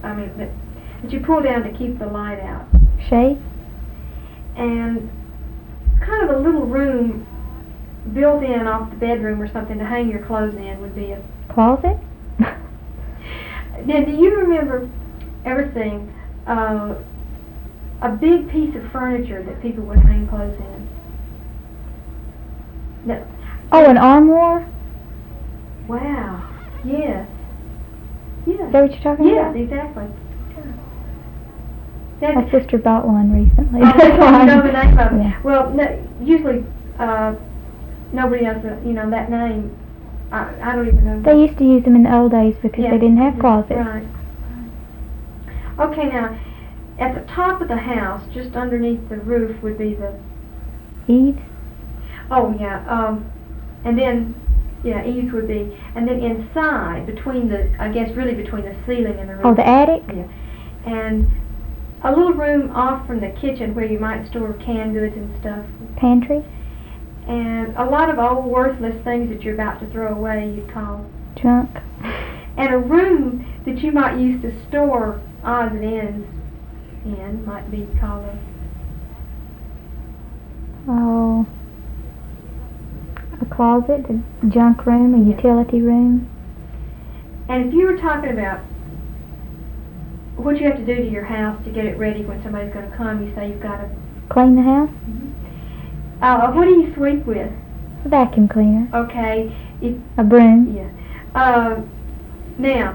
that you pull down to keep the light out. Shade? And kind of a little room built in off the bedroom or something to hang your clothes in would be a closet. Now, do you remember ever seeing a big piece of furniture that people would hang clothes in? No. Oh, an armoire? Wow. Yes. Yes. Is that what you're talking about? Yes, exactly. My sister bought one recently. Oh, that's why you know the name of it. Yeah. Well, no, usually nobody knows that name. I don't even know. They used to use them in the old days because they didn't have closets. Right. Okay, now, at the top of the house, just underneath the roof, would be the eaves. Oh yeah. And then eaves would be, and then inside, between the ceiling and the roof. Oh, the attic. Yeah. And a little room off from the kitchen where you might store canned goods and stuff. Pantry. And a lot of old worthless things that you're about to throw away you'd call junk. And a room that you might use to store odds and ends in might be called a closet, a junk room, a utility room. And if you were talking about what you have to do to your house to get it ready when somebody's going to come, you say you've got to clean the house. Mm-hmm. What do you sweep with? A vacuum cleaner. Okay. A broom. Yeah. Now,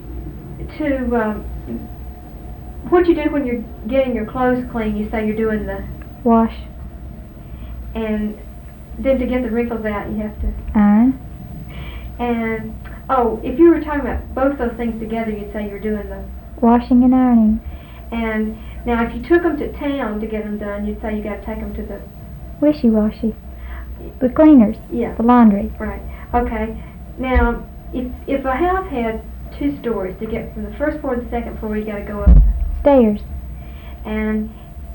what you do when you're getting your clothes clean, you say you're doing the wash. And then to get the wrinkles out, you have to iron. And if you were talking about both those things together, you'd say you're doing the washing and ironing. And now, if you took them to town to get them done, you'd say you got to take them to the wishy-washy. The cleaners. Yeah. The laundry. Right. Okay. Now, if a house had 2 stories, to get from the first floor to the second floor, you got to go up stairs. And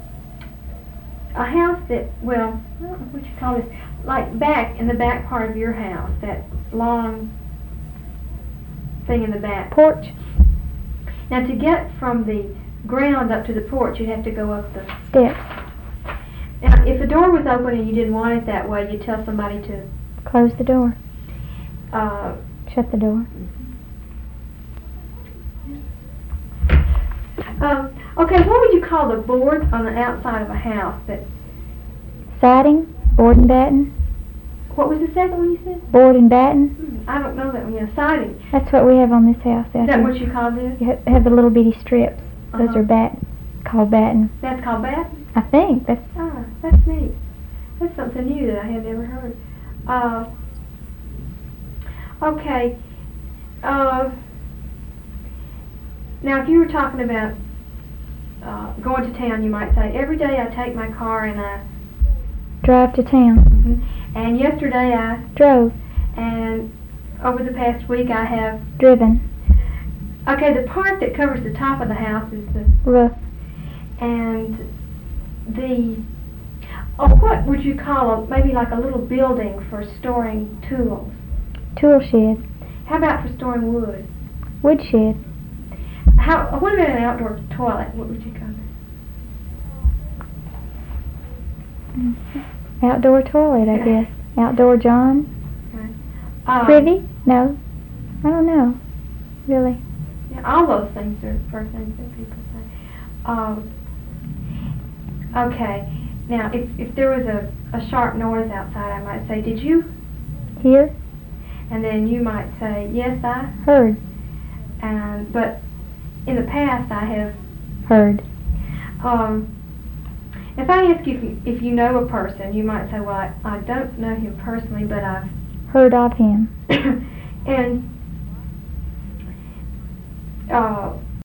a house that, well, I don't know what you call this, like back in the back part of your house, that long thing in the back. Porch. Now, to get from the ground up to the porch, you'd have to go up the steps. Now, if the door was open and you didn't want it that way, you'd tell somebody to close the door. Shut the door. Okay, what would you call the board on the outside of a house? That siding, board and batten. What was the second one you said? Board and batten. I don't know that one. Yeah, siding. That's what we have on this house. Is that what you call this? You have the little bitty strips. Those are called batten. That's called batten? I think. That's neat. That's something new that I had never heard. Okay. Now, if you were talking about going to town, you might say, every day I take my car and I drive to town. Mm-hmm. And yesterday I drove. And over the past week I have driven. Okay, the part that covers the top of the house is the roof. And what would you call maybe like a little building for storing tools? Tool shed. How about for storing wood? Wood shed. What about an outdoor toilet? What would you call it? Outdoor toilet, I guess. Outdoor John. Right. Privy? No. I don't know. Really. Yeah, all those things are things that people say. Okay. Now, if there was a sharp noise outside, I might say, did you hear? And then you might say, yes, I heard. But in the past, I have heard. If I ask you if you know a person, you might say, well, I don't know him personally, but I've heard of him. And